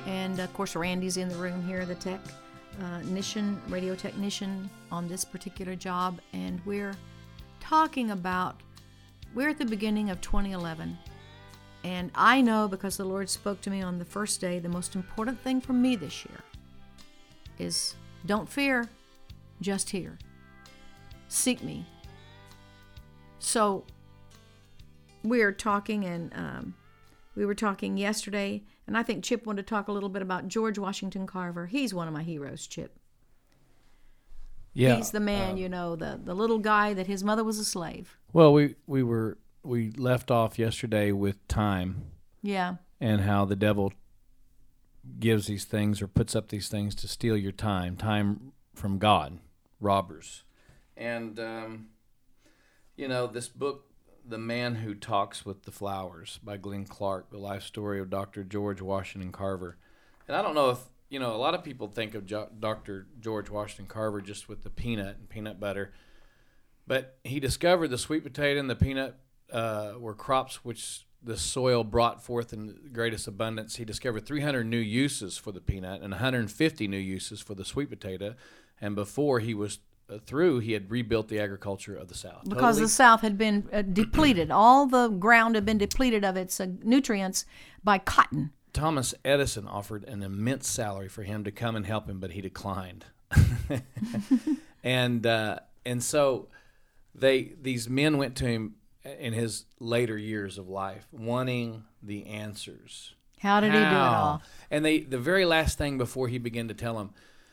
And, of course, Randy's in the room here, the radio technician on this particular job. And we're talking about, we're at the beginning of 2011. And I know, because the Lord spoke to me on the first day, the most important thing for me this year is don't fear, just hear. Seek me. So we're talking, and we were talking yesterday, and I think Chip wanted to talk a little bit about George Washington Carver. He's one of my heroes, Chip. Yeah, he's the man, the little guy that his mother was a slave. Well, we left off yesterday with time. Yeah. And how the devil gives these things or puts up these things to steal your time from God, robbers. And, this book, The Man Who Talks with the Flowers by Glenn Clark, the life story of Dr. George Washington Carver. And I don't know if, a lot of people think of Dr. George Washington Carver just with the peanut and peanut butter. But he discovered the sweet potato and the peanut were crops which the soil brought forth in the greatest abundance. He discovered 300 new uses for the peanut and 150 new uses for the sweet potato. And before he was through, he had rebuilt the agriculture of the South. Because the South had been depleted. All the ground had been depleted of its nutrients by cotton. Thomas Edison offered an immense salary for him to come and help him, but he declined. And so these men went to him in his later years of life, wanting the answers. How did he do it all? And the very last thing before he began to tell them,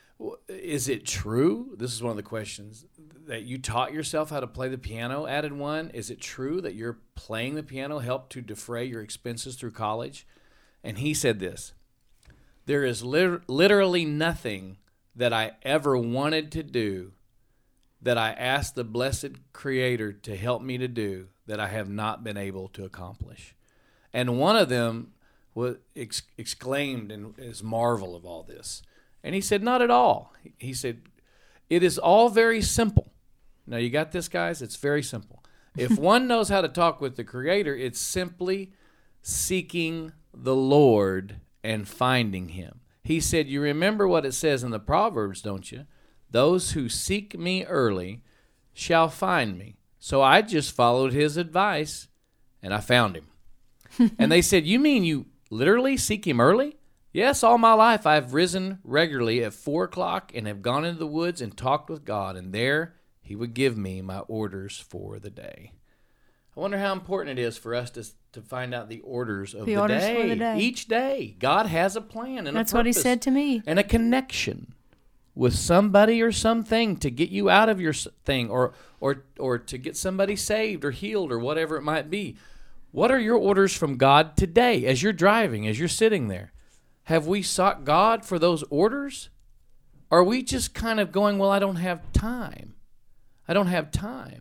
is it true? This is one of the questions. That you taught yourself how to play the piano, added one. Is it true that your playing the piano helped to defray your expenses through college? And he said this, there is literally nothing that I ever wanted to do that I asked the blessed Creator to help me to do that I have not been able to accomplish. And one of them was exclaimed in his marvel of all this. And he said, not at all. He said, it is all very simple. Now, you got this, guys? It's very simple. If one knows how to talk with the Creator, it's simply seeking the Lord and finding Him. He said, you remember what it says in the Proverbs, don't you? Those who seek me early shall find me. So I just followed his advice, and I found him. And they said, you mean you literally seek him early? Yes, all my life I've risen regularly at 4 o'clock and have gone into the woods and talked with God, and there he would give me my orders for the day. I wonder how important it is for us to find out the orders of the day. For the day. Each day, God has a plan and That's a purpose. What he said to me. And a connection with somebody or something to get you out of your thing or to get somebody saved or healed or whatever it might be. What are your orders from God today as you're driving, as you're sitting there? Have we sought God for those orders? Or are we just kind of going, well, I don't have time. I don't have time.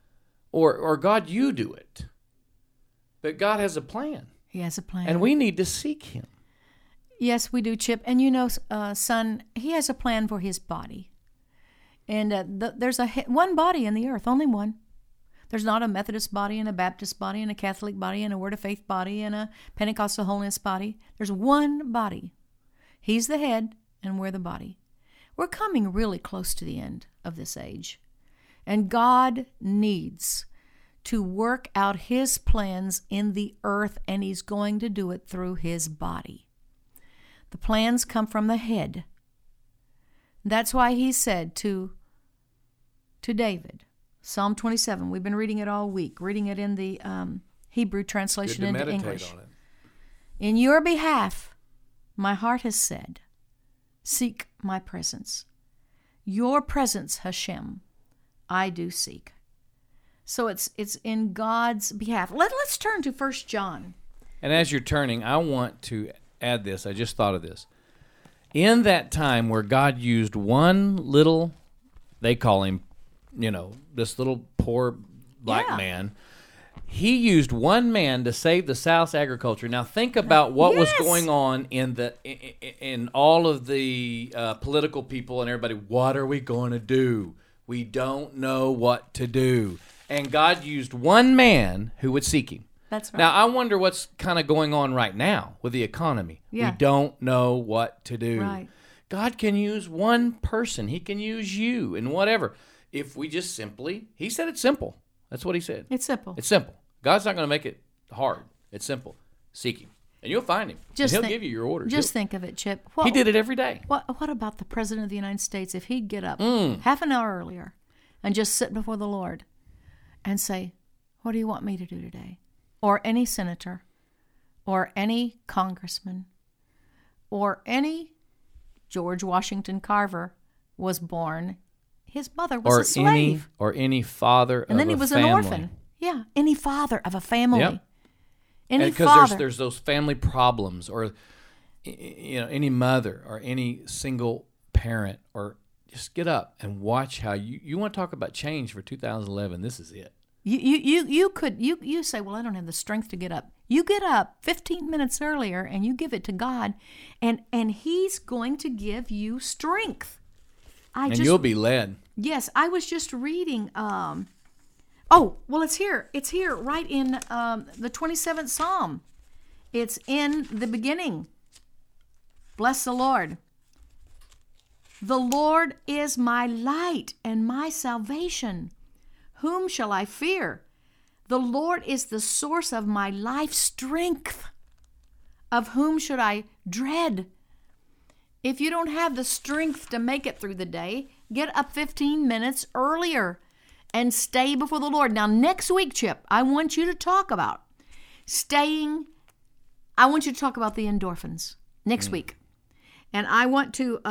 Or God, you do it. But God has a plan. He has a plan. And we need to seek Him. Yes, we do, Chip. And son, He has a plan for His body. And there's one body in the earth, only one. There's not a Methodist body and a Baptist body and a Catholic body and a Word of Faith body and a Pentecostal holiness body. There's one body. He's the head and we're the body. We're coming really close to the end of this age. And God needs to work out His plans in the earth, and He's going to do it through His body. The plans come from the head. That's why He said to David, Psalm 27, we've been reading it all week, reading it in the Hebrew translation into English. On it. In your behalf, my heart has said, seek my presence. Your presence, Hashem, I do seek. So it's in God's behalf. Let's turn to 1 John. And as you're turning, I want to add this. I just thought of this. In that time where God used one little, they call him, this little poor black man, He used one man to save the South's agriculture. Now think about what was going on in all of the political people and everybody. What are we going to do? We don't know what to do. And God used one man who would seek Him. That's right. Now, I wonder what's kind of going on right now with the economy. Yeah. We don't know what to do. Right. God can use one person. He can use you and whatever. If we just simply, he said it's simple. That's what he said. It's simple. It's simple. God's not going to make it hard. It's simple. Seek him. And you'll find him. Just and he'll think- give you your orders. Just think of it, Chip. He did it every day. What about the President of the United States if he'd get up half an hour earlier and just sit before the Lord and say, what do you want me to do today? Or any senator, or any congressman, or any George Washington Carver was born. His mother was a slave. Or any father and then of he a was family. an orphan. Yeah, any father of a family. Yep. Any Because father. there's those family problems, or any mother or any single parent, or just get up and watch how you want to talk about change for 2011. This is it. You say, well, I don't have the strength to get up. You get up 15 minutes earlier and you give it to God, and He's going to give you strength. You'll be led. Yes, I was just reading. It's here. It's here, right in the 27th Psalm. It's in the beginning. Bless the Lord. The Lord is my light and my salvation. Whom shall I fear? The Lord is the source of my life's strength. Of whom should I dread? If you don't have the strength to make it through the day, get up 15 minutes earlier and stay before the Lord. Now, next week, Chip, I want you to talk about staying. I want you to talk about the endorphins next week. And I want to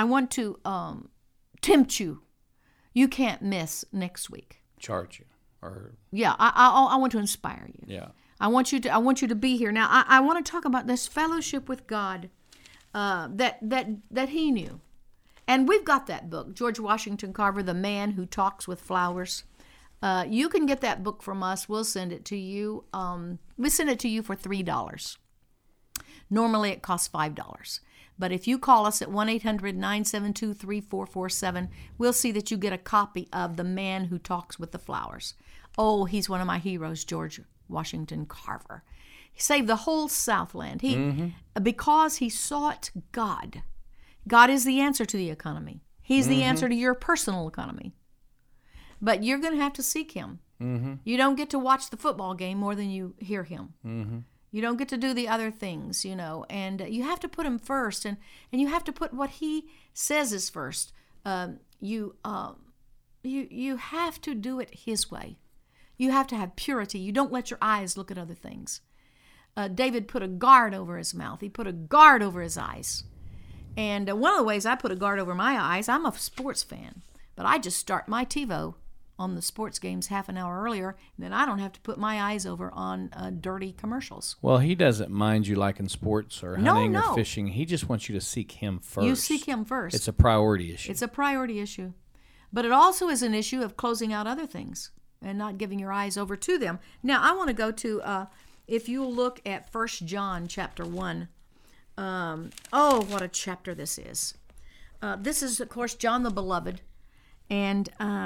tempt you. You can't miss next week. Charge you, or Yeah, I want to inspire you. yeah. I want you to be here. Now, I want to talk about this fellowship with God that he knew. And we've got that book, George Washington Carver, The Man Who Talks with Flowers. You can get that book from us. We'll send it to you. We send it to you for $3. Normally it costs $5. But if you call us at 1-800-972-3447, we'll see that you get a copy of The Man Who Talks with the Flowers. Oh, he's one of my heroes, George Washington Carver. He saved the whole Southland. Because he sought God. God is the answer to the economy. He's the answer to your personal economy. But you're going to have to seek him. You don't get to watch the football game more than you hear him. You don't get to do the other things, and you have to put him first, and you have to put what he says is first. You have to do it his way. You have to have purity. You don't let your eyes look at other things. David put a guard over his mouth. He put a guard over his eyes. And one of the ways I put a guard over my eyes, I'm a sports fan, but I just start my TiVo on the sports games half an hour earlier, and then I don't have to put my eyes over on dirty commercials. Well, he doesn't mind you liking sports or hunting or fishing. He just wants you to seek him first. You seek him first. It's a priority issue. It's a priority issue. But it also is an issue of closing out other things and not giving your eyes over to them. Now, I want to go to, if you look at 1 John chapter 1. What a chapter this is. This is, of course, John the Beloved. And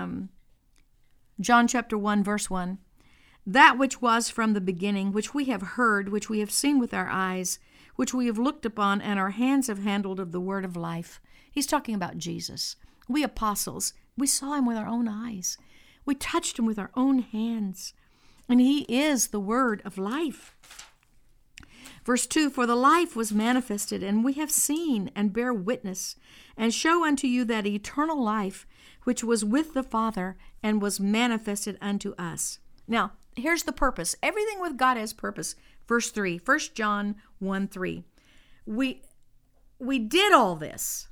John chapter 1, verse 1. That which was from the beginning, which we have heard, which we have seen with our eyes, which we have looked upon, and our hands have handled of the word of life. He's talking about Jesus. We apostles, we saw him with our own eyes. We touched him with our own hands. And he is the word of life. Verse 2, for the life was manifested, and we have seen and bear witness, and show unto you that eternal life, which was with the Father, and was manifested unto us. Now, here's the purpose. Everything with God has purpose. Verse 3, 1 John 1:3. We did all this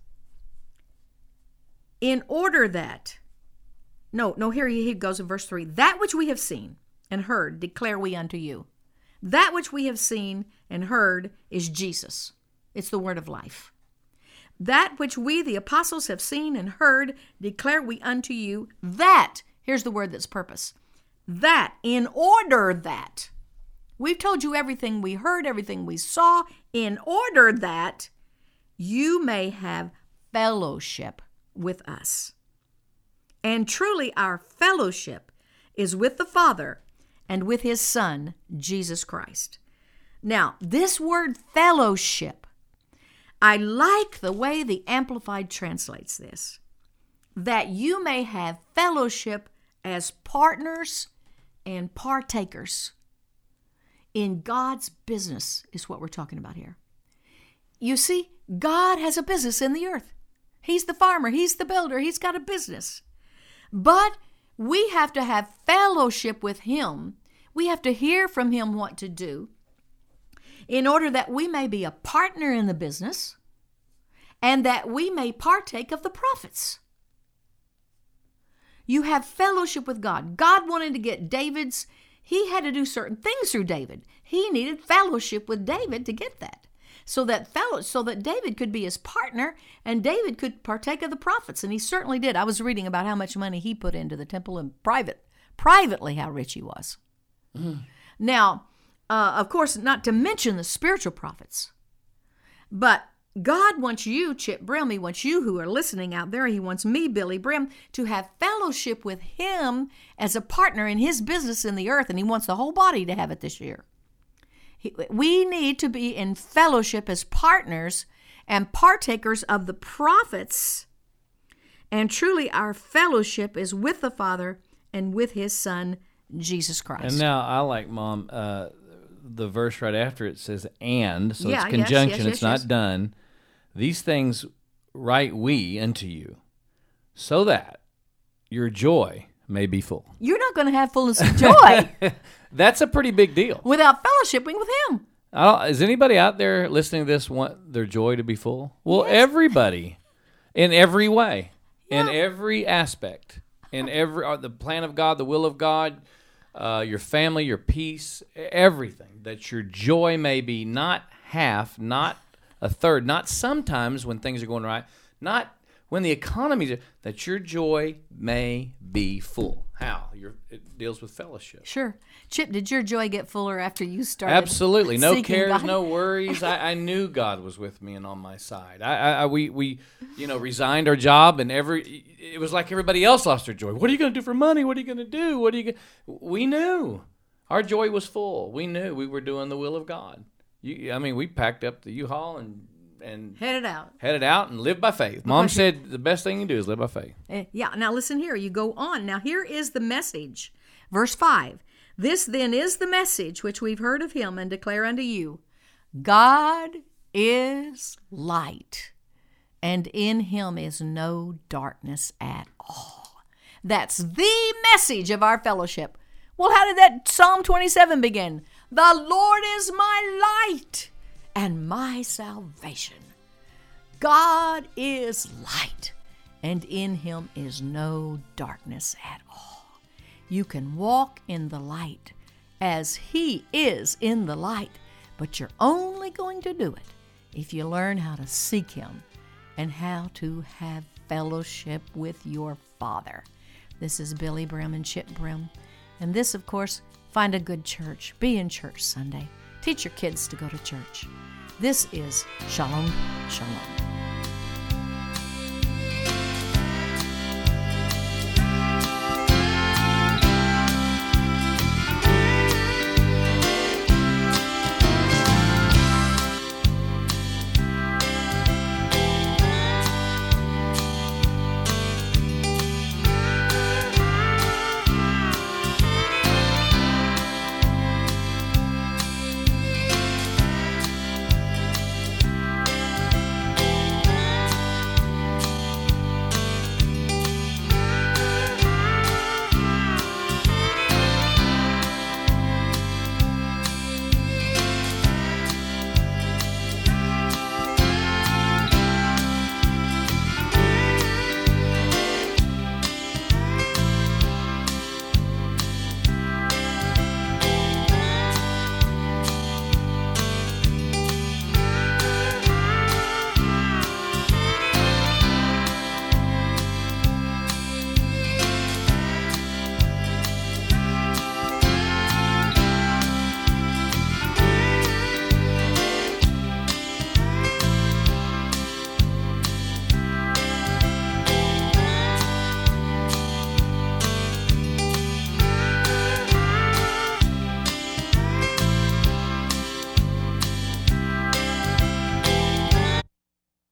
in order that, here he goes in verse 3. That which we have seen and heard declare we unto you. That which we have seen and heard is Jesus. It's the word of life. That which we, the apostles, have seen and heard, declare we unto you, that, here's the word that's purpose, that, in order that, we've told you everything we heard, everything we saw, in order that you may have fellowship with us. And truly our fellowship is with the Father and with his Son, Jesus Christ. Now, this word fellowship, I like the way the Amplified translates this, that you may have fellowship as partners and partakers in God's business is what we're talking about here. You see, God has a business in the earth. He's the farmer. He's the builder. He's got a business. But we have to have fellowship with him. We have to hear from him what to do in order that we may be a partner in the business and that we may partake of the profits. You have fellowship with God. God wanted to get he had to do certain things through David. He needed fellowship with David to get that. So that David could be his partner and David could partake of the profits. And he certainly did. I was reading about how much money he put into the temple and privately how rich he was. Mm. Now, of course, not to mention the spiritual profits. But God wants you, Chip Brim, he wants you who are listening out there, he wants me, Billy Brim, to have fellowship with him as a partner in his business in the earth, and he wants the whole body to have it this year. We need to be in fellowship as partners and partakers of the profits, and truly our fellowship is with the Father and with his Son, Jesus Christ. And now I like, Mom, the verse right after it says and, so yeah, it's conjunction, yes, it's not done. These things write we unto you, so that your joy may be full. You're not going to have fullness of joy. That's a pretty big deal. Without fellowshipping with him. Is anybody out there listening to this want their joy to be full? Well, yes. Everybody, in every way, yeah. in every aspect, in every the plan of God, the will of God, your family, your peace, everything, that your joy may be not half, not a third, not sometimes when things are going right, not when the economy's, that your joy may be full. How? It deals with fellowship. Sure. Chip, did your joy get fuller after you started? Absolutely. No cares, God? no worries. I knew God was with me and on my side. We resigned our job, and it was like everybody else lost their joy. What are you going to do for money? What are you going to do? We knew. Our joy was full. We knew we were doing the will of God. We packed up the U-Haul and headed out and lived by faith. Mom said the best thing you can do is live by faith. Yeah. Now listen here. You go on. Now here is the message. Verse 5. This then is the message which we've heard of him and declare unto you. God is light, and in him is no darkness at all. That's the message of our fellowship. Well, how did that Psalm 27 begin? The Lord is my light and my salvation. God is light, and in him is no darkness at all. You can walk in the light as he is in the light, but you're only going to do it if you learn how to seek him and how to have fellowship with your Father. This is Billy Brim and Chip Brim. And this, of course, find a good church. Be in church Sunday. Teach your kids to go to church. This is Shalom, Shalom.